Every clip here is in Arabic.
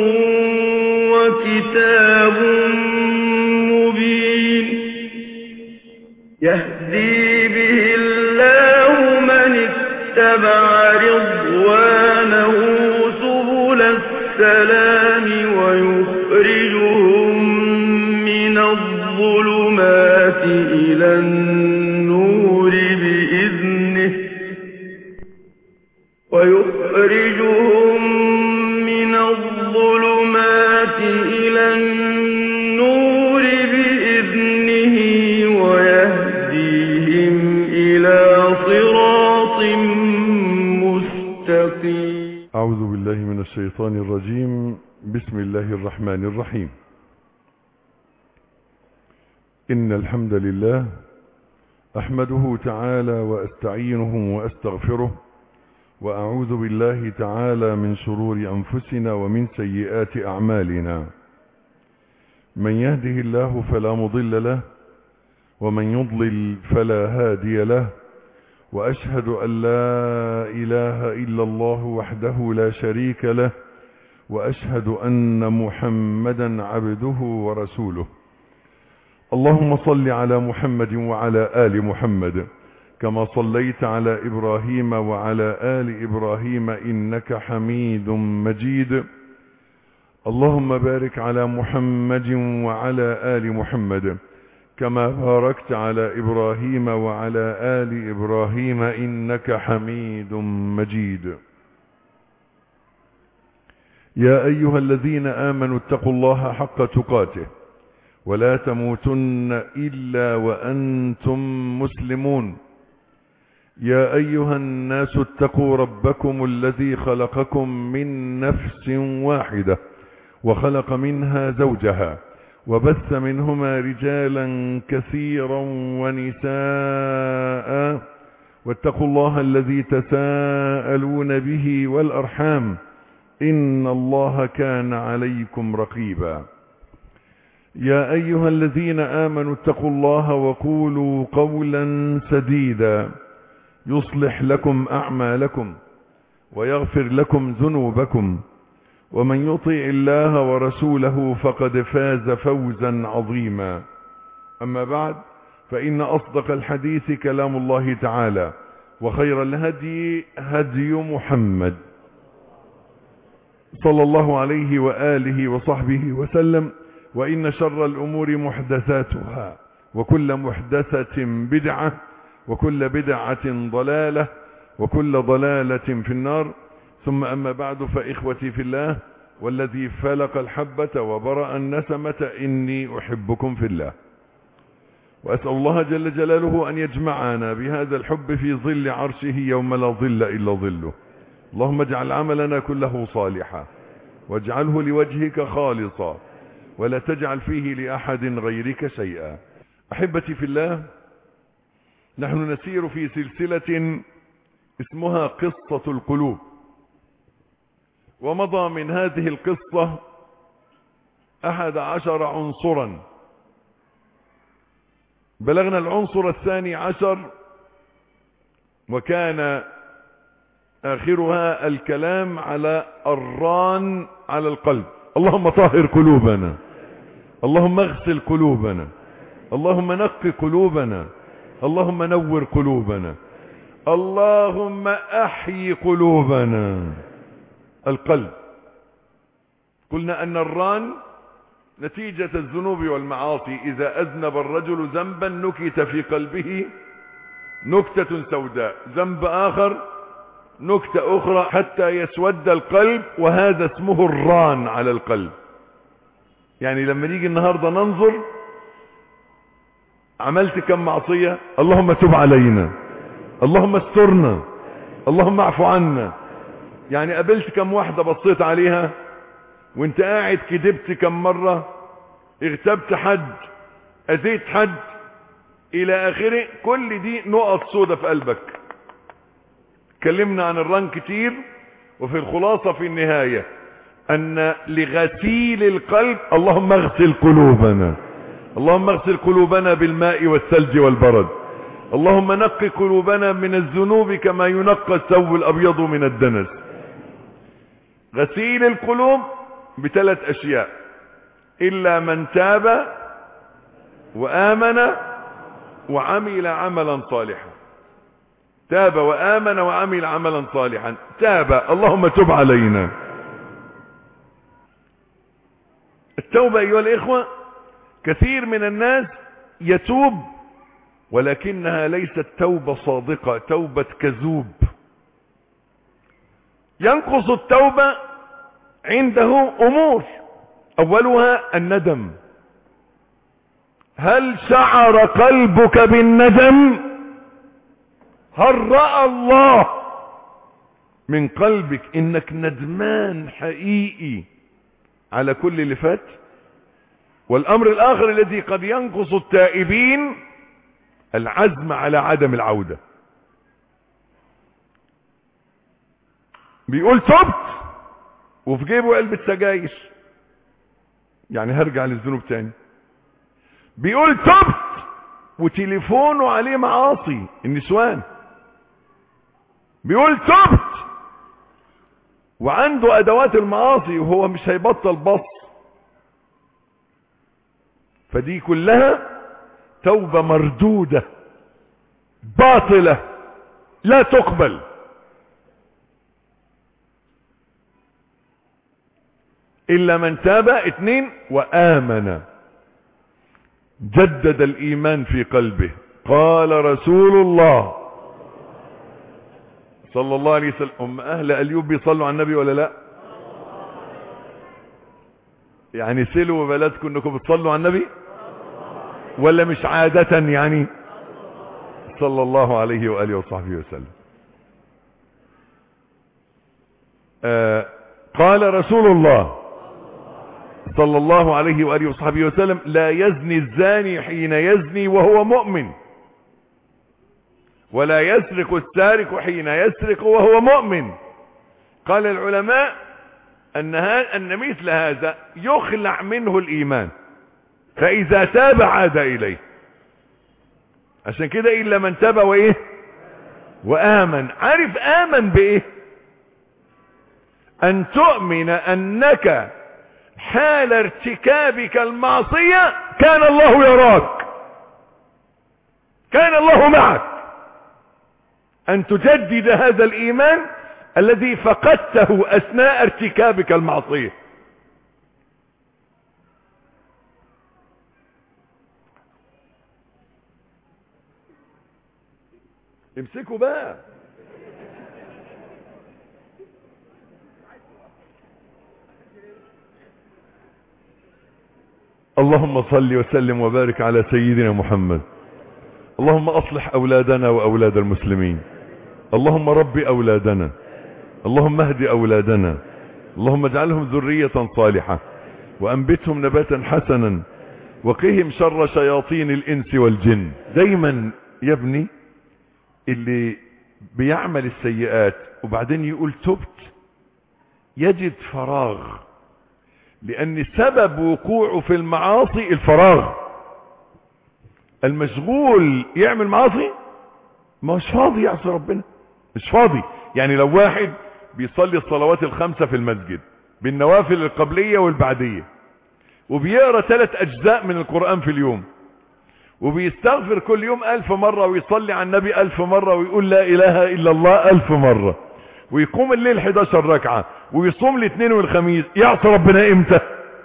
وكتاب مبين يهدي به الله من اتبع رضوانه سبل السلام ويخرجهم من الظلمات إلى النور بإذنه ويهديهم إلى صراط مستقيم. أعوذ بالله من الشيطان الرجيم. بسم الله الرحمن الرحيم. إن الحمد لله أحمده تعالى وأستعينه وأستغفره، وأعوذ بالله تعالى من شرور أنفسنا ومن سيئات أعمالنا. من يهده الله فلا مضل له، ومن يضلل فلا هادي له، وأشهد أن لا إله إلا الله وحده لا شريك له، وأشهد أن محمدا عبده ورسوله. اللهم صل على محمد وعلى آل محمد كما صليت على إبراهيم وعلى آل إبراهيم إنك حميد مجيد. اللهم بارك على محمد وعلى آل محمد كما باركت على إبراهيم وعلى آل إبراهيم إنك حميد مجيد. يا أيها الذين آمنوا اتقوا الله حق تقاته ولا تموتن إلا وأنتم مسلمون. يا أيها الناس اتقوا ربكم الذي خلقكم من نفس واحدة وخلق منها زوجها وبث منهما رجالا كثيرا ونساء، واتقوا الله الذي تساءلون به والأرحام إن الله كان عليكم رقيبا. يا أيها الذين آمنوا اتقوا الله وقولوا قولا سديدا يصلح لكم أعمالكم ويغفر لكم ذنوبكم، ومن يطع الله ورسوله فقد فاز فوزا عظيما. أما بعد، فإن أصدق الحديث كلام الله تعالى، وخير الهدي هدي محمد صلى الله عليه وآله وصحبه وسلم. وإن شر الأمور محدثاتها، وكل محدثة بدعة، وكل بدعة ضلالة، وكل ضلالة في النار. ثم أما بعد، فإخوتي في الله والذي فلق الحبة وبرأ النسمة إني أحبكم في الله، وأسأل الله جل جلاله أن يجمعنا بهذا الحب في ظل عرشه يوم لا ظل إلا ظله. اللهم اجعل عملنا كله صالحا، واجعله لوجهك خالصا، ولا تجعل فيه لأحد غيرك شيئا. أحبتي في الله، نحن نسير في سلسلة اسمها قصة القلوب، ومضى من هذه القصة 11 عنصرا. بلغنا العنصر 12، وكان آخرها الكلام على الران على القلب. اللهم طهر قلوبنا، اللهم اغسل قلوبنا، اللهم نقي قلوبنا، اللهم نور قلوبنا، اللهم احيي قلوبنا. القلب، قلنا أن الران نتيجة الذنوب والمعاصي. إذا أذنب الرجل ذنبا نكت في قلبه نكتة سوداء، ذنب آخر نكتة أخرى، حتى يسود القلب، وهذا اسمه الران على القلب. يعني لما نيجي النهاردة ننظر عملت كم معصية، اللهم تب علينا، اللهم استرنا، اللهم اعف عنا. يعني قابلت كم واحدة بصيت عليها، وانت قاعد كذبت كم مرة، اغتبت حد، اذيت حد، الى اخره. كل دي نقط سودة في قلبك. اتكلمنا عن الران كتير، وفي الخلاصة في النهاية ان لغسيل القلب اللهم اغسل قلوبنا، اللهم اغسل قلوبنا بالماء والثلج والبرد، اللهم نقي قلوبنا من الذنوب كما ينقى الثوب الابيض من الدنس. غسيل القلوب ب3 أشياء: إلا من تاب وآمن وعمل عملا صالحا. تاب وآمن وعمل عملا صالحا. تاب، اللهم تب علينا. التوبة أيها الإخوة، كثير من الناس يتوب ولكنها ليست توبة صادقة، توبة كذوب. ينقص التوبة عنده أمور، أولها الندم. هل شعر قلبك بالندم؟ هل رأى الله من قلبك انك ندمان حقيقي على كل اللي فات؟ والامر الاخر الذي قد ينقص التائبين العزم على عدم العودة. بيقول تبت وفي جيبه علبة سجاير، يعني هرجع للذنوب تاني. بيقول تبت وتليفونه عليه معاصي النسوان. بيقول تبت وعنده ادوات المعاصي وهو مش هيبطل بص. فدي كلها توبة مردودة باطلة لا تقبل. إلا من تاب. 2 وآمن، جدد الإيمان في قلبه. قال رسول الله صلى الله عليه وسلم: أهل أليوب بيصلوا على النبي ولا لا؟ يعني سلوا بلدكم انكم بتصلوا على النبي ولا مش عادة؟ يعني صلى الله عليه وآله وصحبه وسلم. قال رسول الله صلى الله عليه وآله وصحبه وسلم: لا يزني الزاني حين يزني وهو مؤمن، ولا يسرق السارق حين يسرق وهو مؤمن. قال العلماء أن مثل هذا يخلع منه الإيمان، فإذا تاب عاد إليه. عشان كده إلا من تاب وإيه وآمن. عارف آمن بإيه؟ أن تؤمن أنك حال ارتكابك المعصية كان الله يراك، كان الله معك. أن تجدد هذا الإيمان الذي فقدته أثناء ارتكابك المعصية. امسكوا بقى. اللهم صل وسلم وبارك على سيدنا محمد. اللهم أصلح أولادنا وأولاد المسلمين. اللهم رب أولادنا. اللهم اهد أولادنا. اللهم اجعلهم ذرية صالحة وأنبتهم نباتا حسنا وقهم شر شياطين الإنس والجن. دايما يا ابني اللي بيعمل السيئات وبعدين يقول تبت يجد فراغ، لأن سبب وقوعه في المعاصي الفراغ. المشغول يعمل معاصي مش فاضي يعصي ربنا، مش فاضي. يعني لو واحد بيصلي الصلوات ال5 في المسجد بالنوافل القبلية والبعدية، وبيقرأ 3 أجزاء من القرآن في اليوم، وبيستغفر كل يوم 1000 مرة، ويصلي على النبي 1000 مرة، ويقول لا إله إلا الله 1000 مرة، ويقوم الليل 11 ركعة، ويصوم الاثنين والخميس، يعصي ربنا امتى؟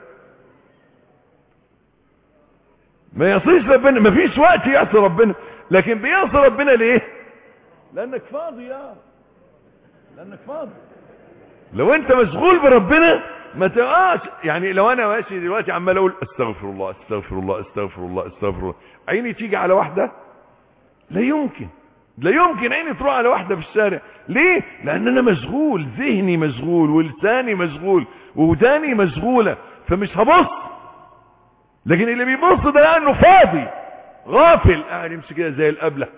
ما يعصيش ربنا، ما فيش وقت يعصي ربنا. لكن بيعصي ربنا ليه؟ لانك فاضي لانك فاضي. لو انت مشغول بربنا ما تبقاش. يعني لو انا ماشي دلوقتي عمال اقول استغفر الله استغفر الله استغفر الله استغفر الله، عيني تيجي على واحدة؟ لا يمكن، لا يمكن عيني تروح على واحدة في الشارع. ليه؟ لان انا مشغول، ذهني مشغول، ولساني مشغول، ووداني مشغولة، فمش هبص. لكن اللي بيبص ده لانه فاضي غافل، قاعد يمشي كده زي القبلة.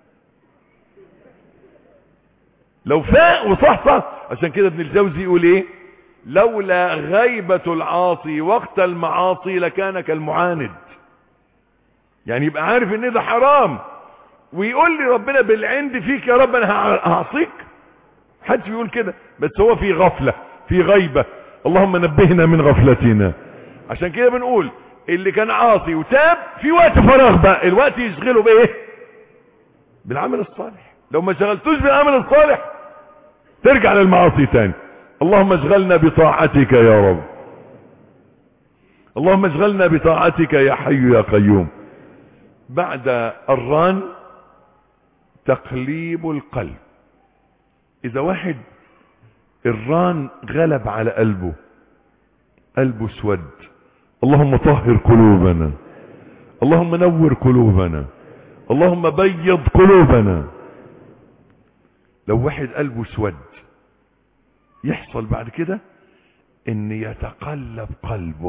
لو فاق وصحصح. عشان كده ابن الجوزي يقول ايه؟ لولا غيبة العاصي وقت المعاصي لكان كالمعاند. يعني يبقى عارف ان ده حرام ويقول لي ربنا بالعند فيك يا رب انا هعصيك. حد بيقول كده، بس هو في غفلة، في غيبة. اللهم نبهنا من غفلتنا. عشان كده بنقول اللي كان عاصي وتاب في وقت فراغ بقى الوقت يشغله بايه؟ بالعمل الصالح. لو ما شغلتوش بالعمل الصالح ترجع للمعاصي تاني. اللهم اشغلنا بطاعتك يا رب، اللهم اشغلنا بطاعتك يا حي يا قيوم. بعد الران تقليب القلب. اذا واحد الران غلب على قلبه، قلبه اسود، اللهم طهر قلوبنا، اللهم نور قلوبنا، اللهم بيض قلوبنا. لو واحد قلبه اسود يحصل بعد كده ان يتقلب قلبه،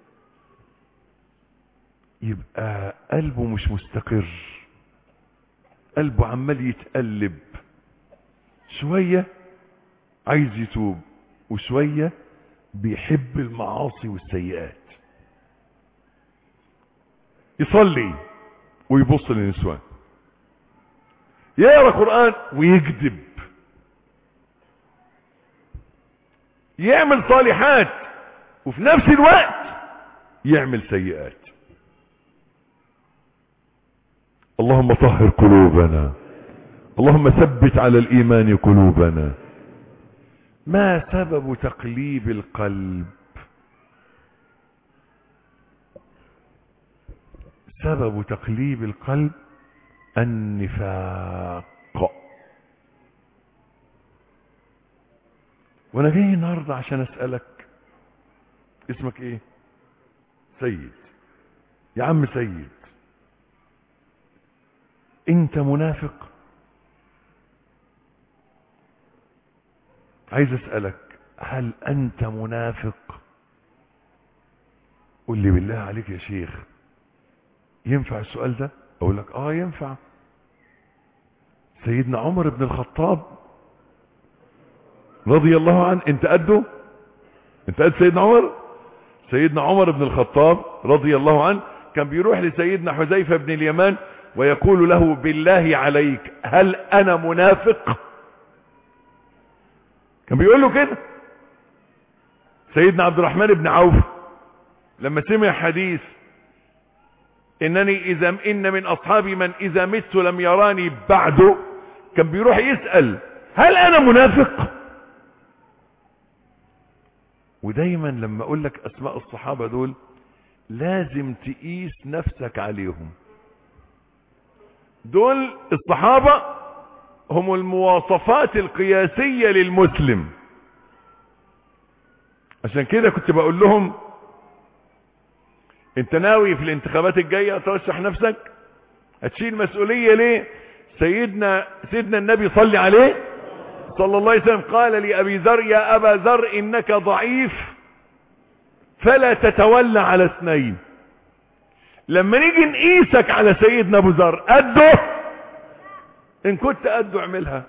يبقى قلبه مش مستقر، قلبه عمال يتقلب، شوية عايز يتوب وشوية بيحب المعاصي والسيئات، يصلي ويبص للنسوان، يقرأ قرآن ويكذب، يعمل صالحات وفي نفس الوقت يعمل سيئات. اللهم طهر قلوبنا، اللهم ثبت على الإيمان قلوبنا. ما سبب تقليب القلب؟ سبب تقليب القلب النفاق. وانا جاي النهارده عشان اسألك، اسمك ايه؟ سيد. يا عم سيد، انت منافق؟ عايز اسألك، هل انت منافق؟ قل لي بالله عليك يا شيخ، ينفع السؤال ده؟ اقول لك ينفع. سيدنا عمر بن الخطاب رضي الله عنه، انت قده؟ انت قد سيدنا عمر؟ سيدنا عمر بن الخطاب رضي الله عنه كان بيروح لسيدنا حذيفة بن اليمان ويقول له بالله عليك هل انا منافق؟ كان بيقول له كده. سيدنا عبد الرحمن بن عوف لما سمع حديث ان من اصحابي من اذا مت لم يراني بعده، كان بيروح يسأل هل انا منافق؟ ودايما لما اقول لك اسماء الصحابة دول لازم تقيس نفسك عليهم. دول الصحابة هم المواصفات القياسية للمسلم. عشان كده كنت بقول لهم انت ناوي في الانتخابات الجاية ترشح نفسك؟ هتشيل مسؤولية ليه؟ سيدنا النبي صلى عليه صلى الله عليه وسلم قال لأبي ذر يا أبا ذر إنك ضعيف فلا تتولى على اثنين. لما نيجي نقيسك على سيدنا ابو ذر قده؟ ان كنت قده اعملها،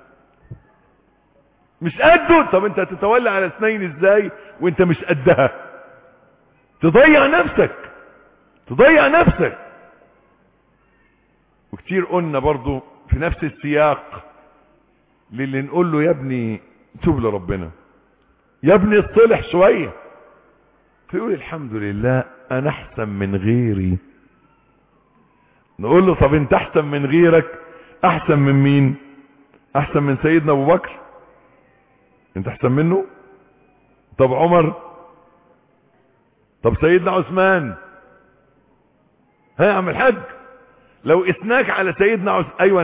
مش قده طب انت هتتولى على اثنين ازاي وانت مش قدها؟ تضيع نفسك. وكتير قلنا برضو في نفس السياق للي نقول له يا ابني توب لربنا، يا ابني اصطلح شوية، فيقول الحمد لله انا احسن من غيري. نقول له طب انت احسن من غيرك، احسن من مين؟ احسن من سيدنا ابو بكر؟ انت احسن منه؟ طب عمر؟ طب سيدنا عثمان؟ ها يا عم الحاج، لو اسناك على سيدنا عثمان ايوه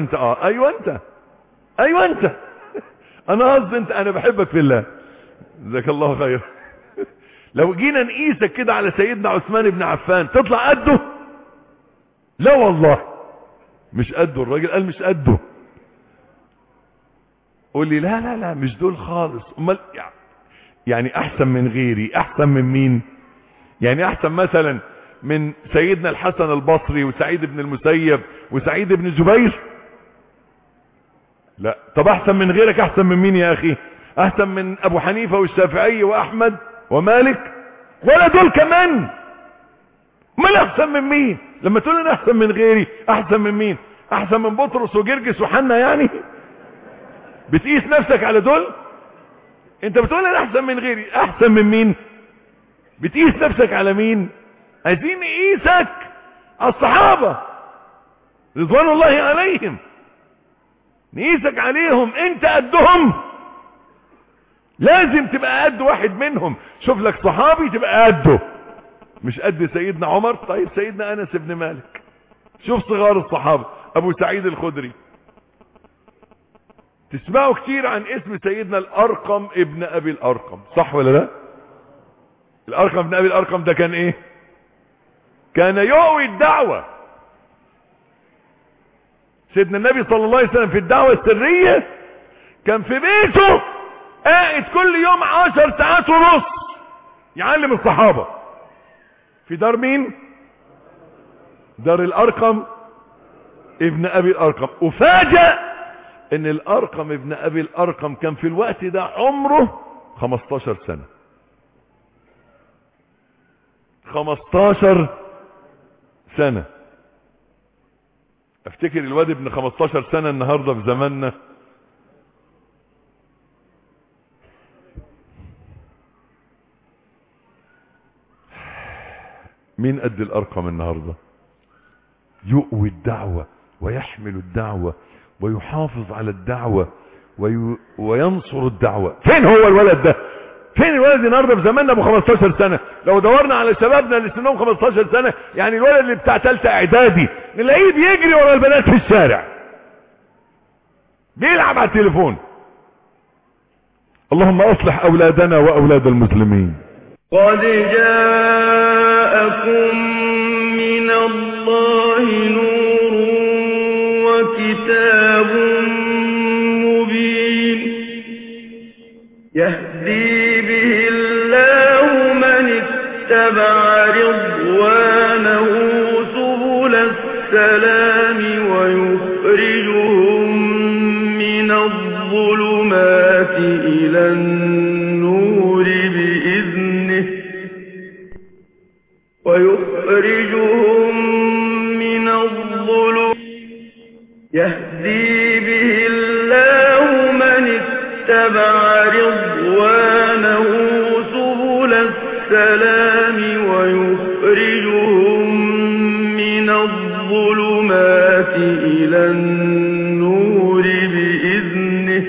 انت انا قصدي انت، انا بحبك في الله جزاك الله خير. لو جينا نقيسك كده على سيدنا عثمان بن عفان تطلع قده؟ لا والله مش قده. الراجل قال مش قده. قول لي لا مش دول خالص. امال يعني احسن من غيري احسن من مين؟ يعني احسن مثلا من سيدنا الحسن البصري وسعيد بن المسيب وسعيد بن جبير؟ لا. طب احسن من غيرك احسن من مين يا اخي؟ احسن من ابو حنيفة والشافعي واحمد ومالك؟ ولا دول كمان؟ امال احسن من مين؟ لما تقول انا احسن من غيري احسن من مين؟ احسن من بطرس وجرجس وحنا يعني؟ بتقيس نفسك على دول؟ انت بتقول انا احسن من غيري، احسن من مين؟ بتقيس نفسك على مين؟ عايزين نقيسك على الصحابة رضوان الله عليهم، نقيسك عليهم. انت قدهم، لازم تبقى قد واحد منهم. شوف لك صحابي تبقى قده، مش قد سيدنا عمر. طيب سيدنا انس بن مالك، شوف صغار الصحابة، ابو سعيد الخدري. تسمعوا كتير عن اسم سيدنا الارقم ابن ابي الارقم، صح ولا لا؟ الارقم ابن ابي الارقم ده كان ايه؟ كان يؤوي الدعوة. سيدنا النبي صلى الله عليه وسلم في الدعوة السرية كان في بيته قاعد كل يوم 10 ساعات ونص يعلم الصحابة. في دار مين؟ دار الارقم ابن ابي الارقم. وفاجأ ان الارقم ابن ابي الارقم كان في الوقت ده عمره 15 سنة. 15 سنة. افتكر الواد ابن 15 سنة النهاردة في زماننا مين قد الارقم النهاردة؟ يؤوي الدعوة ويحمل الدعوة ويحافظ على الدعوة وينصر الدعوة. فين هو الولد ده؟ فين الولد النهارده في زماننا ابو 15 سنة؟ لو دورنا على شبابنا اللي سنهم 15 سنة، يعني الولد اللي بتاع ثالثه اعدادي، نلاقيه بيجري ورا البنات في الشارع، بيلعب على التليفون. اللهم اصلح اولادنا واولاد المسلمين. قد جاءكم من الله نور وكتاب مبين يهدي به الله من اتبع رضوانه سبل السلام ويخرجهم من الظلمات إلى النور بإذنه يهدي به الله من اتبع رضوانه سبل السلام ويخرجهم من الظلمات إلى النور بإذنه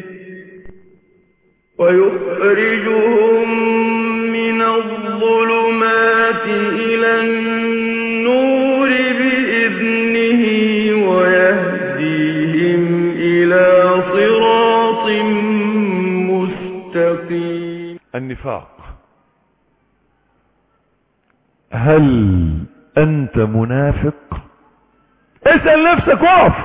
ويهديهم إلى صراط مستقيم. النفاق. هل أنت منافق؟ اسأل نفسك وقف.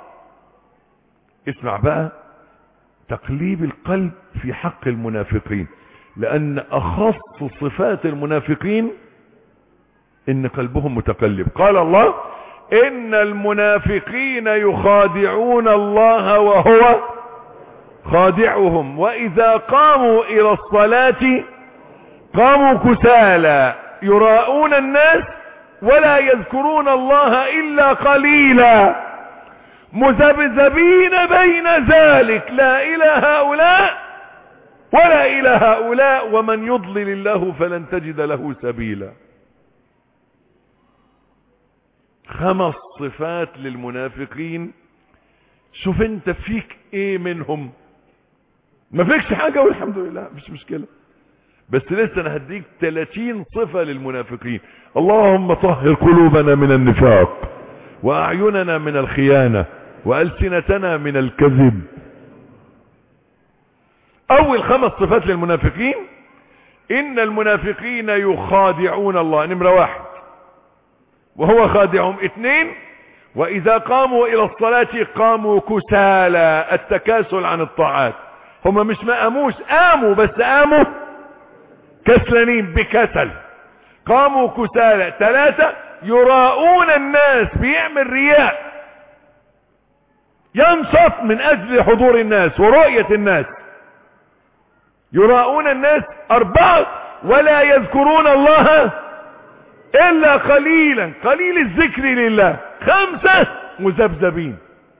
اسمع بقى تقليب القلب في حق المنافقين، لأن أخص صفات المنافقين إن قلبهم متقلب. قال الله: إن المنافقين يخادعون الله وهو خادعهم وإذا قاموا إلى الصلاة قاموا كسالى يراءون الناس ولا يذكرون الله إلا قليلا مذبذبين بين ذلك لا إلى هؤلاء ولا إلى هؤلاء ومن يضلل الله فلن تجد له سبيلا. 5 صفات للمنافقين. شوف انت فيك ايه منهم. ما فيكش حاجة والحمد لله، مش مشكلة، بس لسه انا هديك 30 صفة للمنافقين. اللهم طهر قلوبنا من النفاق واعيننا من الخيانة والسنتنا من الكذب. اول 5 صفات للمنافقين: ان المنافقين يخادعون الله، نمرة 1 وهو خادعهم. 2 واذا قاموا الى الصلاة قاموا كسالى، التكاسل عن الطاعات. هم مش ما قاموش، قاموا بس قاموا كسلانين بكسل، قاموا كسالى. 3 يراءون الناس، بيعمل رياء، ينشط من اجل حضور الناس ورؤية الناس، يراءون الناس. 4 ولا يذكرون الله الا قليلا، قليل الذكر لله. 5 مذبذبين.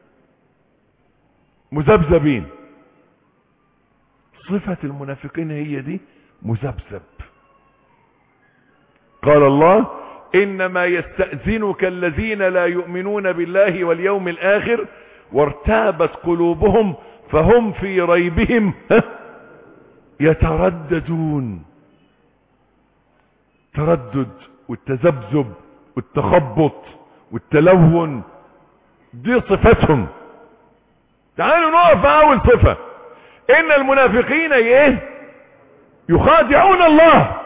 مذبذبين. صفة المنافقين هي دي، مذبذب. قال الله إنما يستأذنك الذين لا يؤمنون بالله واليوم الآخر وارتابت قلوبهم فهم في ريبهم يترددون. تردد والتذبذب والتخبط والتلون دي صفتهم. تعالوا نقف أول صفة، إن المنافقين ايه؟ يخادعون الله.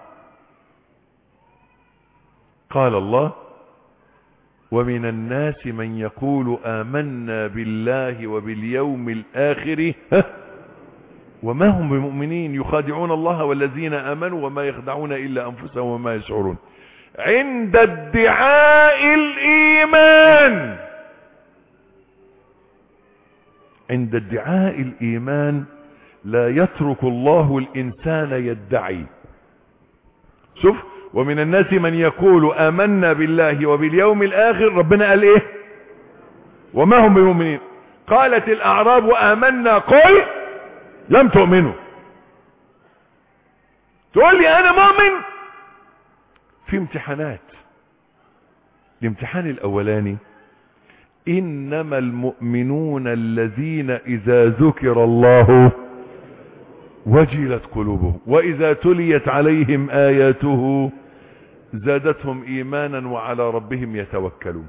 قال الله ومن الناس من يقول آمنا بالله وباليوم الآخر وما هم بمؤمنين يخادعون الله والذين آمنوا وما يخدعون إلا أنفسهم وما يشعرون. عند ادعاء الإيمان، عند ادعاء الإيمان لا يترك الله الإنسان يدعي. شوف، ومن الناس من يقول آمنا بالله وباليوم الآخر، ربنا قال ايه؟ وما هم بمؤمنين. قالت الأعراب آمنا قل لم تؤمنوا. تقول لي أنا مؤمن؟ في امتحانات. الامتحان الأولاني إنما المؤمنون الذين إذا ذكر الله وجلت قلوبهم وإذا تليت عليهم آياته زادتهم إيمانا وعلى ربهم يتوكلون.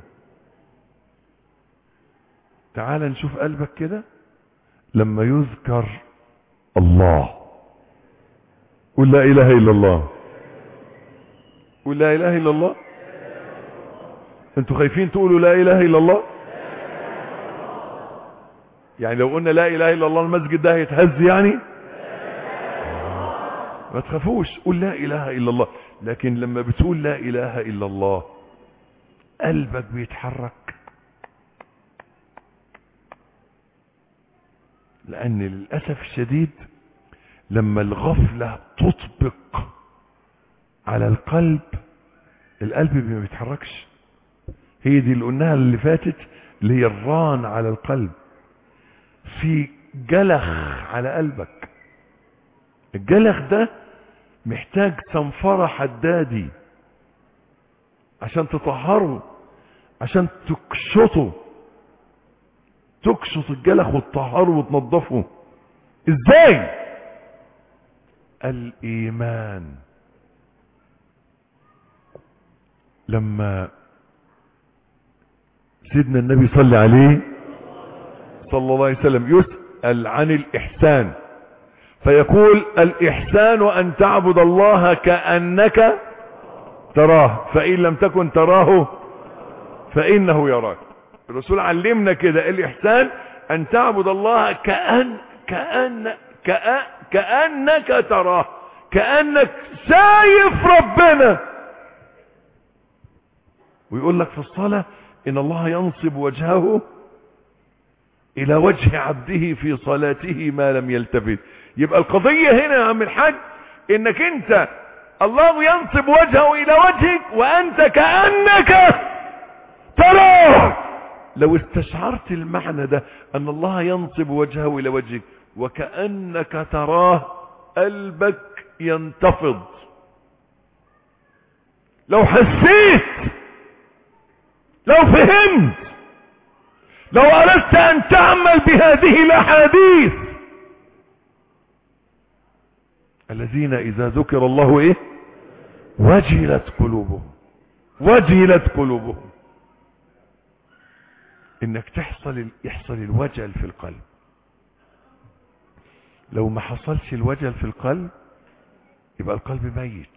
تعال نشوف قلبك كده لما يذكر الله. قل لا إله إلا الله. قل لا إله إلا الله. انتوا خايفين تقولوا لا إله إلا الله؟ يعني لو قلنا لا إله إلا الله المسجد ده هيتهز يعني؟ ما تخافوش، قل لا إله إلا الله. لكن لما بتقول لا إله إلا الله قلبك بيتحرك، لأن للأسف الشديد لما الغفلة تطبق على القلب ما بيتحركش. هي دي اللي قلناها اللي فاتت، اللي هي الران على القلب. في جلخ على قلبك. الجلخ ده محتاج صنفرة حدادي عشان تطهره، عشان تكشطه، تكشط الجلخ وتطهره وتنظفه. ازاي؟ الإيمان. لما سيدنا النبي صلى عليه صلى الله عليه وسلم يسأل عن الإحسان فيقول الإحسان أن تعبد الله كأنك تراه فإن لم تكن تراه فإنه يراك. الرسول علمنا كده، الإحسان أن تعبد الله كأنك تراه، كأنك شايف ربنا. ويقول لك في الصلاة إن الله ينصب وجهه إلى وجه عبده في صلاته ما لم يلتفت. يبقى القضية هنا يا عم الحاج إنك أنت الله ينصب وجهه إلى وجهك وأنت كأنك تراه. لو استشعرت المعنى ده أن الله ينصب وجهه إلى وجهك وكأنك تراه قلبك ينتفض. لو حسيت، لو فهمت، لو أردت أن تعمل بهذه الأحاديث، الذين إذا ذكر الله إيه؟ وجلت قلوبهم. وجلت قلوبهم. إنك يحصل الوجل في القلب. لو ما حصلش الوجل في القلب يبقى القلب ميت،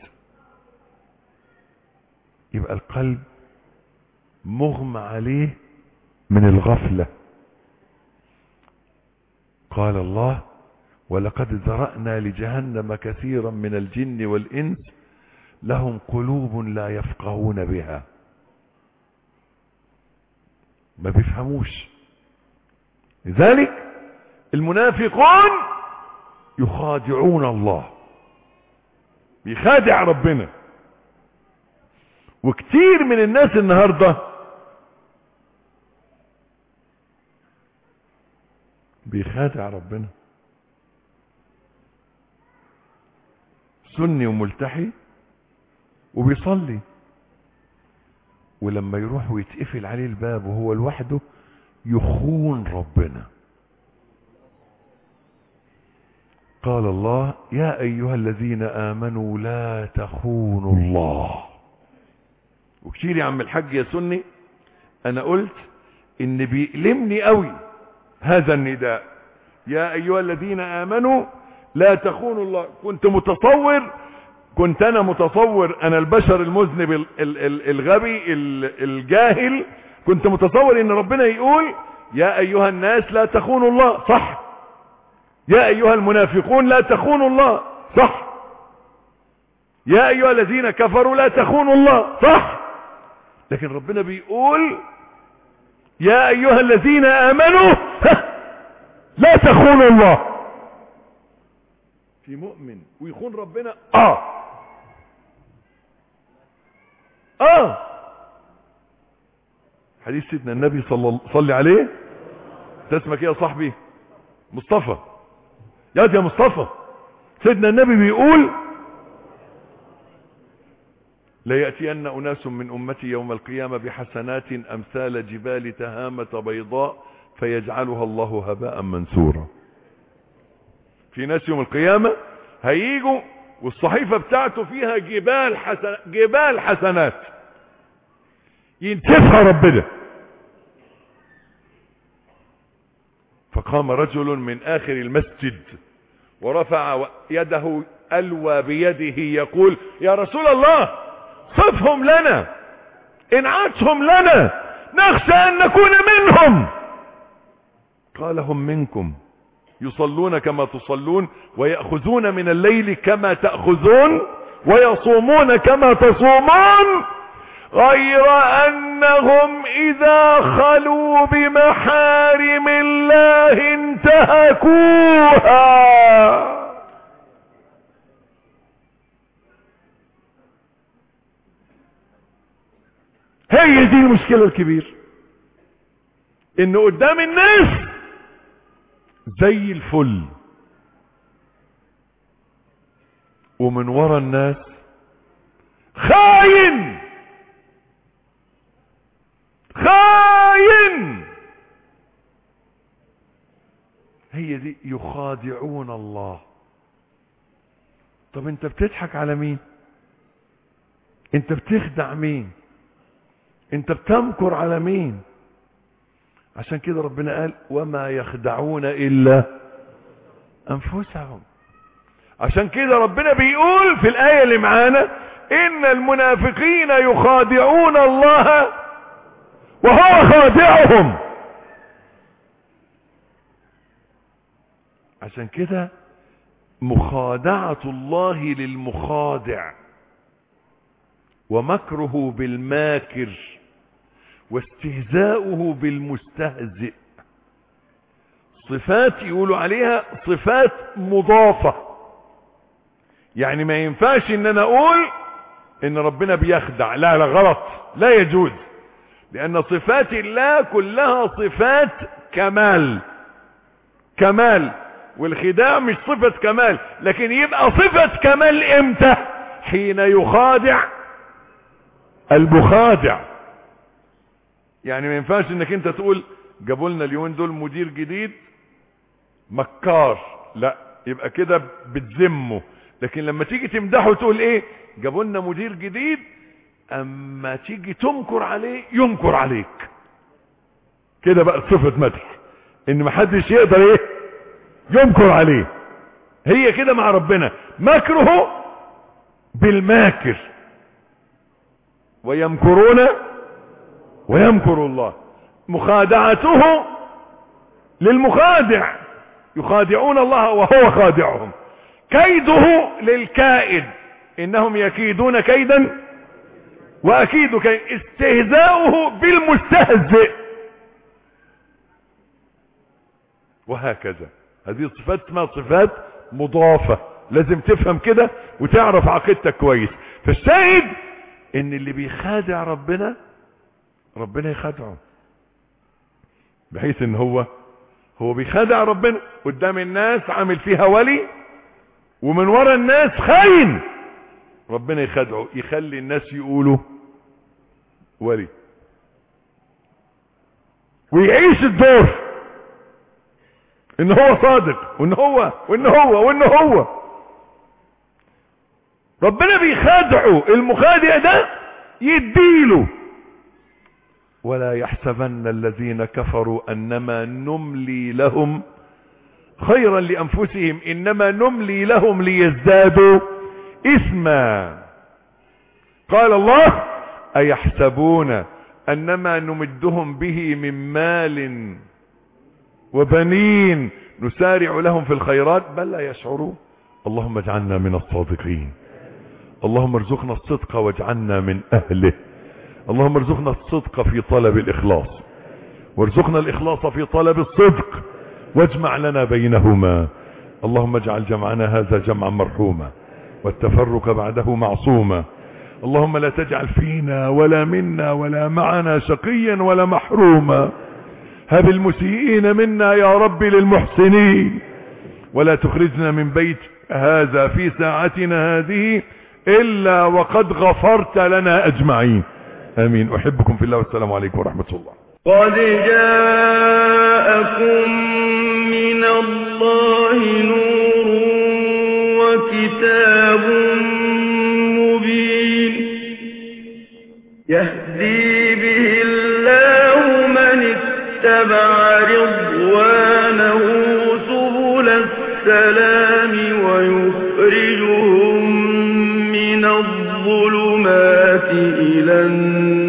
يبقى القلب مغمى عليه من الغفلة. قال الله ولقد ذرأنا لجهنم كثيرا من الجن والإنس لهم قلوب لا يفقهون بها. ما بيفهموش. لذلك المنافقون يخادعون الله، بيخادع ربنا. وكتير من الناس النهاردة بيخادع ربنا. سني وملتحي وبيصلي، ولما يروح ويتقفل عليه الباب وهو لوحده يخون ربنا. قال الله: يا ايها الذين امنوا لا تخونوا الله. وكتير يا عم الحاج يا سني انا قلت ان بيألمني قوي هذا النداء، يا ايها الذين امنوا لا تخونوا الله. كنت انا متصور، انا البشر المذنب الغبي الجاهل، كنت متصور ان ربنا يقول يا ايها الناس لا تخونوا الله، صح؟ يا ايها المنافقون لا تخونوا الله، صح؟ يا ايها الذين كفروا لا تخونوا الله، صح؟ لكن ربنا بيقول يا ايها الذين امنوا لا تخونوا الله. في مؤمن ويخون ربنا؟ حديث سيدنا النبي صلى عليه. اسمك ايه يا صاحبي؟ مصطفى. يا مصطفى، سيدنا النبي بيقول لا يأتين أناس من أمتي يوم القيامة بحسنات أمثال جبال تهامة بيضاء فيجعلها الله هباء منثورا. في ناس يوم القيامة هيجوا والصحيفة بتاعته فيها جبال حسنات ينتفها ربنا. فقام رجل من آخر المسجد ورفع يده ألوى بيده يقول يا رسول الله صفهم لنا، انعتهم لنا، نخشى أن نكون منهم. قال هم منكم، يصلون كما تصلون، ويأخذون من الليل كما تأخذون، ويصومون كما تصومون، غير أنهم إذا خلوا بمحارم الله انتهكوها. هي دي المشكلة الكبيرة، إن قدام الناس زي الفل، ومن ورا الناس خاين. هي دي، يخادعون الله. طب انت بتضحك على مين؟ انت بتخدع مين؟ انت بتمكر على مين؟ عشان كده ربنا قال وما يخدعون الا انفسهم. عشان كده ربنا بيقول في الآية اللي معانا ان المنافقين يخادعون الله وهو خادعهم. عشان كده مخادعة الله للمخادع، ومكره بالماكر، واستهزاؤه بالمستهزئ، صفات يقولوا عليها صفات مضافة. يعني ما ينفعش ان انا اقول ان ربنا بيخدع، لا غلط، لا يجوز، لان صفات الله كلها صفات كمال. والخداع مش صفة كمال، لكن يبقى صفة كمال امتى؟ حين يخادع المخادع. يعني ما ينفعش انك انت تقول جابوا لنا اليومين دول مدير جديد مكار، لا، يبقى كده بتذمه. لكن لما تيجي تمدحه تقول ايه؟ جابوا لنا مدير جديد، اما تيجي تمكر عليه ينكر عليك. كده بقى صفة مدح، ان محدش يقدر ايه؟ ينكر عليه. هي كده مع ربنا، مكره بالماكر، ويمكرون ويمكر الله. مخادعته للمخادع، يخادعون الله وهو خادعهم. كيده للكائد، انهم يكيدون كيدا واكيد كيد. استهزاؤه بالمستهزئ، وهكذا. هذه الصفات اسمها صفات مضافة، لازم تفهم كده وتعرف عقيدتك كويس. فالشاهد ان اللي بيخادع ربنا يخادعه، بحيث ان هو بيخادع ربنا قدام الناس، عامل فيها ولي، ومن ورا الناس خاين. ربنا يخدعه، يخلي الناس يقولوا ولي، ويعيش الدور ان هو صادق وان هو ربنا بيخادعه. المخادع ده يديله. ولا يحسبن الذين كفروا انما نملي لهم خيرا لانفسهم انما نملي لهم ليزدادوا اثما. قال الله ايحسبون انما نمدهم به من مال وبنين نسارع لهم في الخيرات بل لا يشعرون. اللهم اجعلنا من الصادقين. اللهم ارزقنا الصدق واجعلنا من اهله. اللهم ارزقنا الصدق في طلب الاخلاص، وارزقنا الاخلاص في طلب الصدق، واجمع لنا بينهما. اللهم اجعل جمعنا هذا جمعا مرحوما والتفرق بعده معصوما. اللهم لا تجعل فينا ولا منا ولا معنا شقيا ولا محروما. هب المسيئين منا يا رب للمحسنين، ولا تخرجنا من بيت هذا في ساعتنا هذه إلا وقد غفرت لنا أجمعين. آمين. أحبكم في الله والسلام عليكم ورحمة الله. قد جاءكم من الله نور وكتاب مبين يهدي به الله من اتبع رضوانه سبل السلام ويخرجهم من الظلمات إلى النور